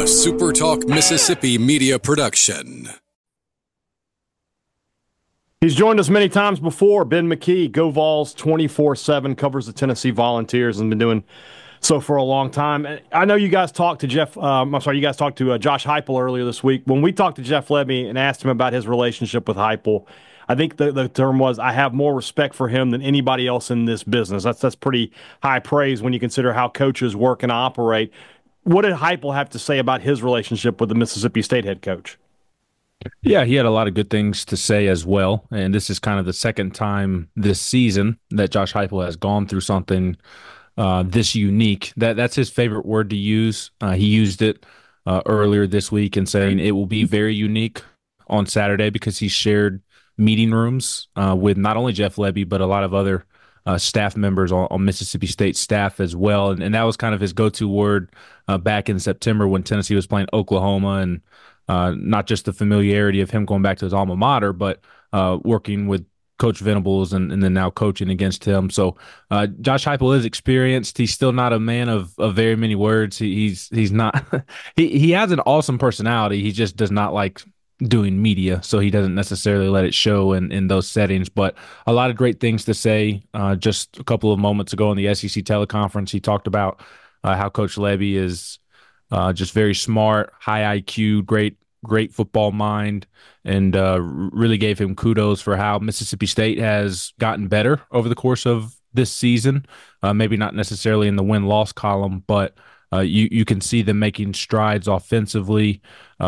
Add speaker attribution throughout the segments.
Speaker 1: SuperTalk Mississippi media production.
Speaker 2: He's joined us many times before. Ben McKee, Go Vols 24/7, covers the Tennessee Volunteers and been doing so for a long time. I know you guys talked to Josh Heupel earlier this week. When we talked to Jeff Lebby and asked him about his relationship with Heupel, I think the term was, I have more respect for him than anybody else in this business. That's pretty high praise when you consider how coaches work and operate. What did Heupel have to say about his relationship with the Mississippi State head coach?
Speaker 3: Yeah, he had a lot of good things to say as well. And this is kind of the second time this season that Josh Heupel has gone through something this unique. That's his favorite word to use. He used it earlier this week in saying it will be very unique on Saturday because he shared meeting rooms with not only Jeff Lebby, but a lot of other staff members on Mississippi State staff as well. And that was kind of his go-to word back in September when Tennessee was playing Oklahoma, and not just the familiarity of him going back to his alma mater, but working with Coach Venables and then now coaching against him. So Josh Heupel is experienced. He's still not a man of very many words. He's not he has an awesome personality. He just does not like doing media, so he doesn't necessarily let it show in those settings. But a lot of great things to say. Just a couple of moments ago in the SEC teleconference, he talked about how Coach Lebby is just very smart, high IQ, great football mind, and really gave him kudos for how Mississippi State has gotten better over the course of this season. Maybe not necessarily in the win-loss column, but you can see them making strides offensively,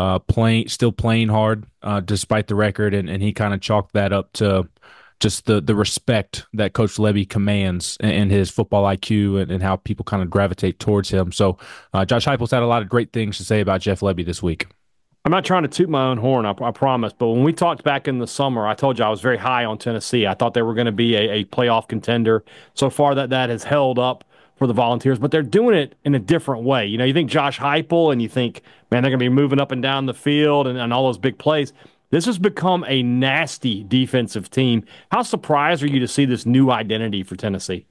Speaker 3: still playing hard despite the record, and he kind of chalked that up to just the respect that Coach Lebby commands and his football IQ and how people kind of gravitate towards him. So Josh Heupel's had a lot of great things to say about Jeff Lebby this week.
Speaker 2: I'm not trying to toot my own horn, I promise, but when we talked back in the summer, I told you I was very high on Tennessee. I thought they were going to be a playoff contender. So far that has held up for the Volunteers, but they're doing it in a different way. You know, you think Josh Heupel and you think, man, they're going to be moving up and down the field and all those big plays. This has become a nasty defensive team. How surprised are you to see this new identity for Tennessee?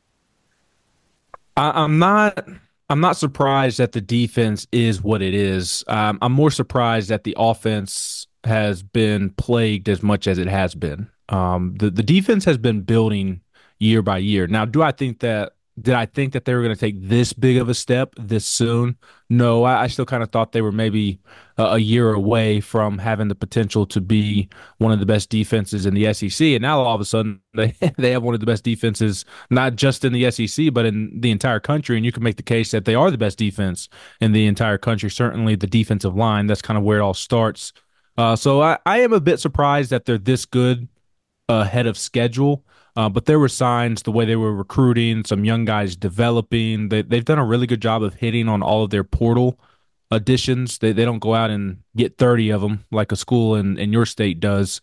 Speaker 3: I'm not surprised that the defense is what it is. I'm more surprised that the offense has been plagued as much as it has been. The defense has been building year by year. Now, did I think that they were going to take this big of a step this soon? No, I still kind of thought they were maybe a year away from having the potential to be one of the best defenses in the SEC. And now all of a sudden they have one of the best defenses, not just in the SEC, but in the entire country. And you can make the case that they are the best defense in the entire country. Certainly the defensive line, that's kind of where it all starts. So I am a bit surprised that they're this good ahead of schedule. But there were signs, the way they were recruiting, some young guys developing. They've done a really good job of hitting on all of their portal additions. They don't go out and get 30 of them like a school in your state does.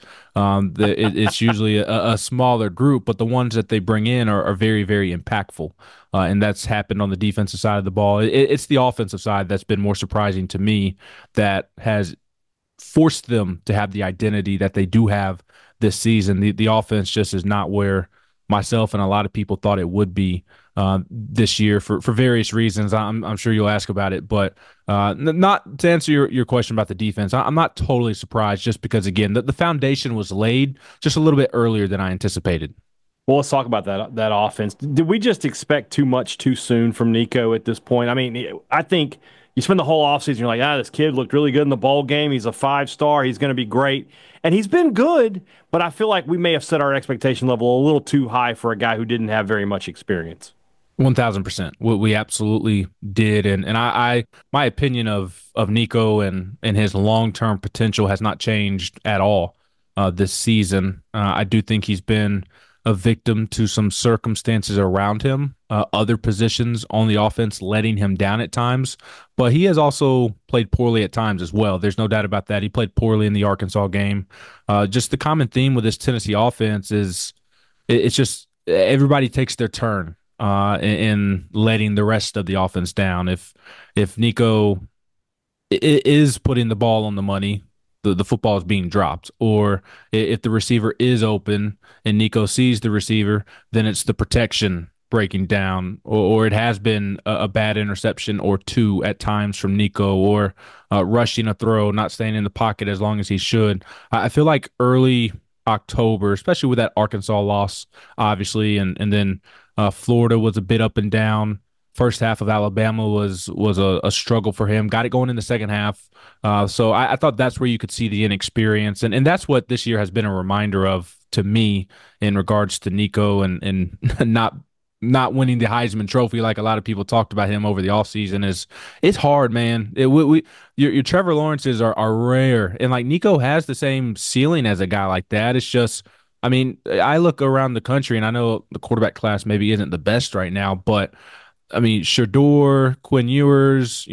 Speaker 3: It's usually a smaller group, but the ones that they bring in are very, very impactful. And that's happened on the defensive side of the ball. It's the offensive side that's been more surprising to me, that has forced them to have the identity that they do have this season. The offense just is not where myself and a lot of people thought it would be this year for various reasons. I'm sure you'll ask about it, but not to answer your question about the defense. I'm not totally surprised, just because, again, the foundation was laid just a little bit earlier than I anticipated.
Speaker 2: Well, let's talk about that offense. Did we just expect too much too soon from Nico at this point? I mean, I think you spend the whole offseason, you're like, this kid looked really good in the bowl game. He's a 5-star. He's going to be great. And he's been good, but I feel like we may have set our expectation level a little too high for a guy who didn't have very much experience.
Speaker 3: 1,000%. We absolutely did. And my opinion of Nico and his long-term potential has not changed at all this season. I do think he's been a victim to some circumstances around him, other positions on the offense letting him down at times, but he has also played poorly at times as well. There's no doubt about that. He played poorly in the Arkansas game. Just the common theme with this Tennessee offense is it's just everybody takes their turn in letting the rest of the offense down. If Nico is putting the ball on the money, the football is being dropped. Or if the receiver is open and Nico sees the receiver, then it's the protection breaking down, or it has been a bad interception or two at times from Nico, or rushing a throw, not staying in the pocket as long as he should. I feel like early October, especially with that Arkansas loss, obviously, and then Florida was a bit up and down. First half of Alabama was a struggle for him. Got it going in the second half. So I thought that's where you could see the inexperience. And that's what this year has been a reminder of to me in regards to Nico and not winning the Heisman Trophy like a lot of people talked about him over the offseason is it's hard, man. Your Trevor Lawrences are rare. And like Nico has the same ceiling as a guy like that. It's just, I mean, I look around the country and I know the quarterback class maybe isn't the best right now, but I mean, Shador, Quinn Ewers,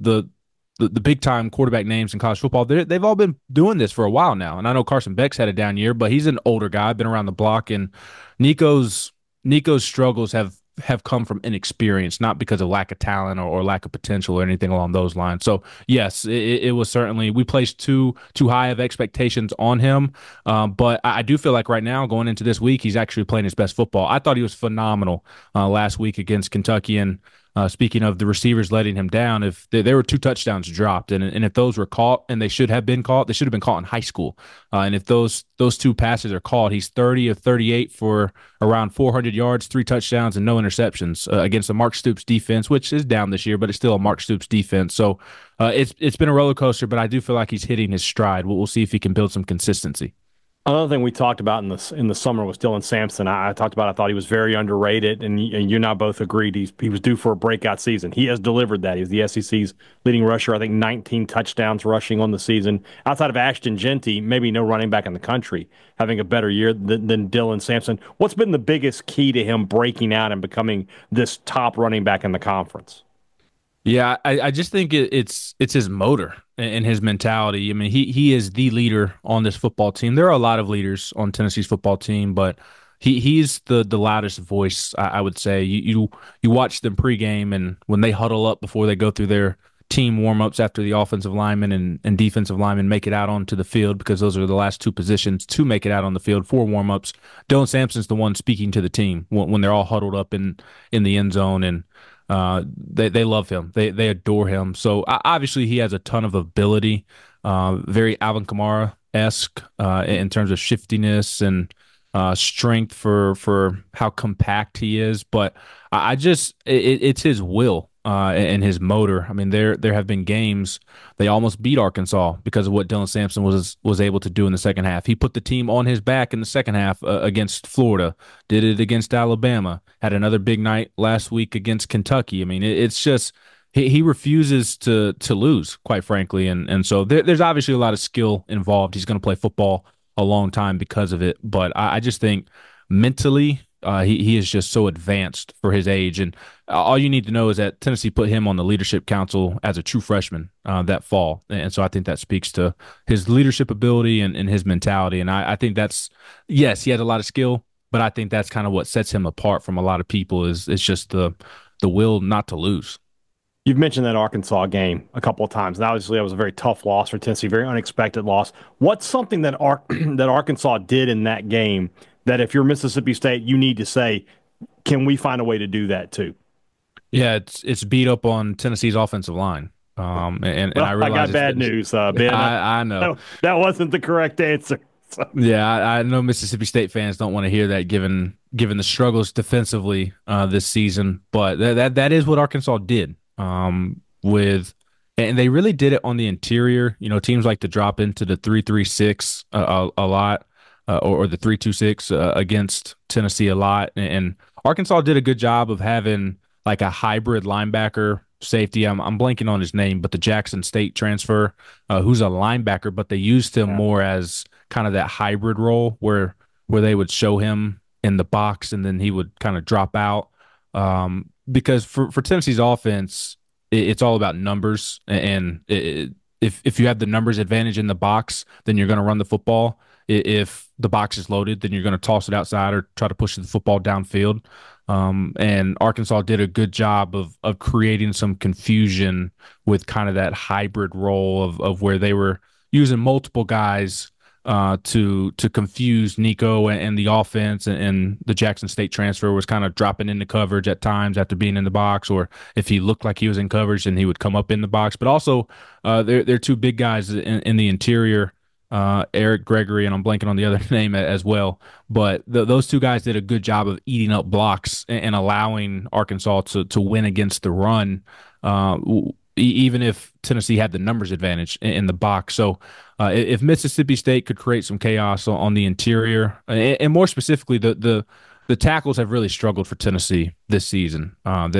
Speaker 3: the big time quarterback names in college football, they've all been doing this for a while now. And I know Carson Beck's had a down year, but he's an older guy, been around the block. And Nico's struggles have come from inexperience, not because of lack of talent or lack of potential or anything along those lines. So yes, it was certainly, we placed too high of expectations on him. But I do feel like right now going into this week, he's actually playing his best football. I thought he was phenomenal last week against Kentucky. And speaking of the receivers letting him down, if there were 2 touchdowns dropped, and if those were caught, and they should have been caught in high school. And if those 2 passes are caught, he's 30 of 38 for around 400 yards, 3 touchdowns, and no interceptions against the Mark Stoops defense, which is down this year, but it's still a Mark Stoops defense. So it's been a roller coaster, but I do feel like he's hitting his stride. We'll see if he can build some consistency.
Speaker 2: Another thing we talked about in the summer was Dylan Sampson. I talked about I thought he was very underrated, and you and I both agreed he was due for a breakout season. He has delivered that. He's the SEC's leading rusher. I think 19 touchdowns rushing on the season. Outside of Ashton Jeanty, maybe no running back in the country having a better year than Dylan Sampson. What's been the biggest key to him breaking out and becoming this top running back in the conference?
Speaker 3: Yeah, I just think it's his motor and his mentality. I mean, he is the leader on this football team. There are a lot of leaders on Tennessee's football team, but he's the loudest voice, I would say. You watch them pregame, and when they huddle up before they go through their team warmups after the offensive linemen and defensive linemen make it out onto the field, because those are the last 2 positions to make it out on the field for warmups. Dylan Sampson's the one speaking to the team when they're all huddled up in the end zone, and they love him. They adore him. So obviously he has a ton of ability, very Alvin Kamara-esque in terms of shiftiness and strength for how compact he is. But it's his will and his motor. I mean, there have been games they almost beat Arkansas because of what Dylan Sampson was able to do in the second half. He put the team on his back in the second half against Florida, did it against Alabama, had another big night last week against Kentucky. I mean, it's just he refuses to lose, quite frankly, and so there's obviously a lot of skill involved. He's going to play football a long time because of it, but I just think mentally he is just so advanced for his age. And all you need to know is that Tennessee put him on the leadership council as a true freshman that fall. And so I think that speaks to his leadership ability and his mentality. And I think that's, yes, he has a lot of skill, but I think that's kind of what sets him apart from a lot of people is just the will not to lose.
Speaker 2: You've mentioned that Arkansas game a couple of times. And obviously, that was a very tough loss for Tennessee, very unexpected loss. What's something that that Arkansas did in that game that if you're Mississippi State, you need to say, can we find a way to do that too?
Speaker 3: Yeah, it's beat up on Tennessee's offensive line. And I realize
Speaker 2: I got bad news, Ben.
Speaker 3: I know.
Speaker 2: That wasn't the correct answer. So.
Speaker 3: Yeah, I know Mississippi State fans don't want to hear that given the struggles defensively this season, but that is what Arkansas did. And they really did it on the interior. You know, teams like to drop into the 3-3-6 a lot, or the 3-2-6 against Tennessee a lot. And Arkansas did a good job of having like a hybrid linebacker safety. I'm blanking on his name, but the Jackson State transfer, who's a linebacker, but they used him more as kind of that hybrid role where they would show him in the box and then he would kind of drop out. Because for Tennessee's offense, it's all about numbers, and if you have the numbers advantage in the box, then you're going to run the football. If the box is loaded, then you're going to toss it outside or try to push the football downfield. And Arkansas did a good job of creating some confusion with kind of that hybrid role of where they were using multiple guys to confuse Nico and the offense, and the Jackson State transfer was kind of dropping into coverage at times after being in the box, or if he looked like he was in coverage, then he would come up in the box. But also, they're two big guys in the interior, Eric Gregory, and I'm blanking on the other name as well. But those two guys did a good job of eating up blocks and allowing Arkansas to win against the run. Even if Tennessee had the numbers advantage in the box. So if Mississippi State could create some chaos on the interior, and more specifically, the tackles have really struggled for Tennessee this season.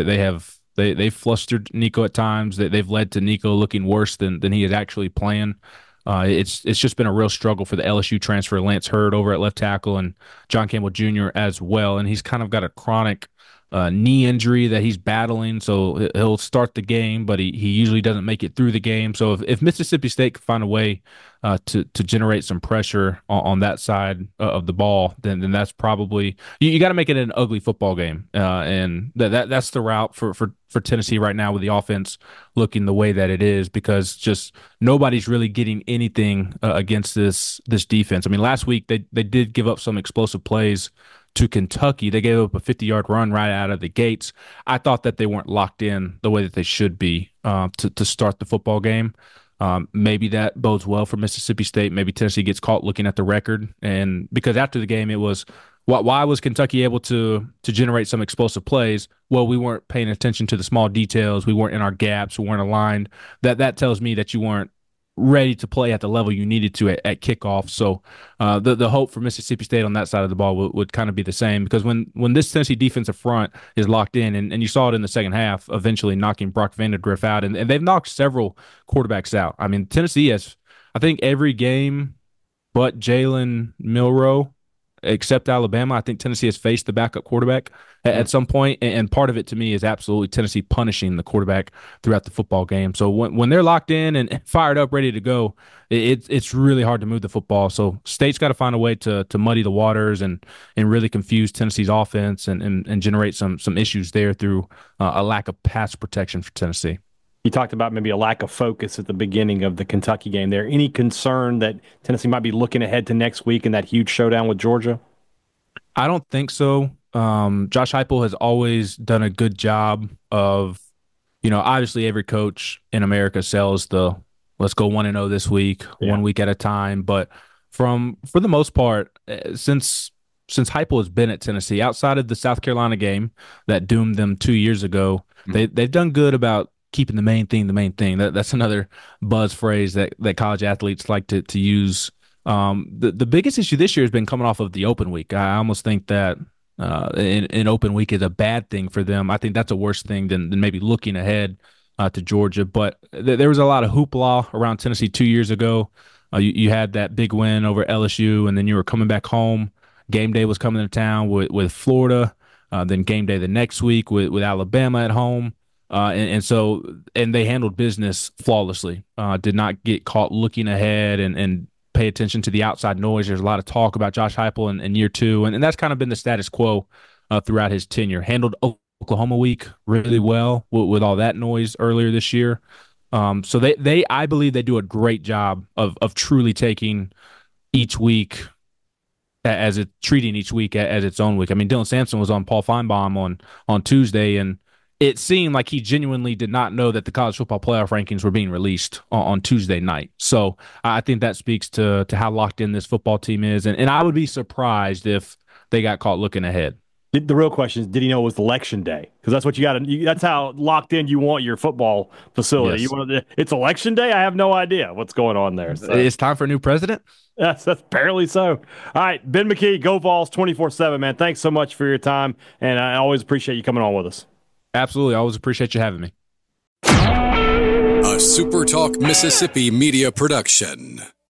Speaker 3: They've flustered Nico at times. They've led to Nico looking worse than he is actually playing. It's just been a real struggle for the LSU transfer, Lance Hurd over at left tackle, and John Campbell Jr. as well. And he's kind of got a chronic knee injury that he's battling, so he'll start the game, but he usually doesn't make it through the game. So if Mississippi State can find a way to generate some pressure on that side of the ball, then that's probably you got to make it an ugly football game, and that's the route for Tennessee right now with the offense looking the way that it is, because just nobody's really getting anything against this defense. I mean, last week they did give up some explosive plays to Kentucky. They gave up a 50-yard run right out of the gates. I thought that they weren't locked in the way that they should be to start the football game. Maybe that bodes well for Mississippi State. Maybe Tennessee gets caught looking at the record, and because after the game it was, why was Kentucky able to generate some explosive plays? Well, we weren't paying attention to the small details. We weren't in our gaps. We weren't aligned. That tells me that you weren't ready to play at the level you needed to at kickoff. So the hope for Mississippi State on that side of the ball would kind of be the same, because when this Tennessee defensive front is locked in, and you saw it in the second half, eventually knocking Brock Vandagriff out, and they've knocked several quarterbacks out. I mean, Tennessee has, I think, every game but Jalen Milroe, except Alabama, I think Tennessee has faced the backup quarterback at some point, and part of it to me is absolutely Tennessee punishing the quarterback throughout the football game. So when they're locked in and fired up, ready to go, it's really hard to move the football. So State's got to find a way to muddy the waters and really confuse Tennessee's offense and generate some issues there through a lack of pass protection for Tennessee.
Speaker 2: You talked about maybe a lack of focus at the beginning of the Kentucky game there. Any concern that Tennessee might be looking ahead to next week in that huge showdown with Georgia?
Speaker 3: I don't think so. Josh Heupel has always done a good job of, obviously every coach in America sells the let's go 1-0 this week, 1 week at a time. But for the most part, since Heupel has been at Tennessee, outside of the South Carolina game that doomed them 2 years ago, they've done good about keeping the main thing the main thing. That's another buzz phrase that college athletes like to use. The biggest issue this year has been coming off of the open week. I almost think that an open week is a bad thing for them. I think that's a worse thing than maybe looking ahead to Georgia. But there was a lot of hoopla around Tennessee 2 years ago. You had that big win over LSU, and then you were coming back home. Game day was coming to town with Florida. Then game day the next week with Alabama at home. And they handled business flawlessly. Did not get caught looking ahead and pay attention to the outside noise. There's a lot of talk about Josh Heupel in year two, and that's kind of been the status quo throughout his tenure. Handled Oklahoma week really well with all that noise earlier this year. So I believe they do a great job of truly taking each week treating each week as its own week. I mean, Dylan Sampson was on Paul Feinbaum on Tuesday, and it seemed like he genuinely did not know that the college football playoff rankings were being released on Tuesday night. So I think that speaks to how locked in this football team is. And I would be surprised if they got caught looking ahead.
Speaker 2: The real question is, did he know it was election day? Because that's what you got to. That's how locked in you want your football facility. Yes. It's election day. I have no idea what's going on there. So.
Speaker 3: It's time for a new president.
Speaker 2: That's apparently so. All right, Ben McKee, Go Vols 24/7, man. Thanks so much for your time, and I always appreciate you coming on with us.
Speaker 3: Absolutely. I always appreciate you having me.
Speaker 1: A SuperTalk Mississippi media production.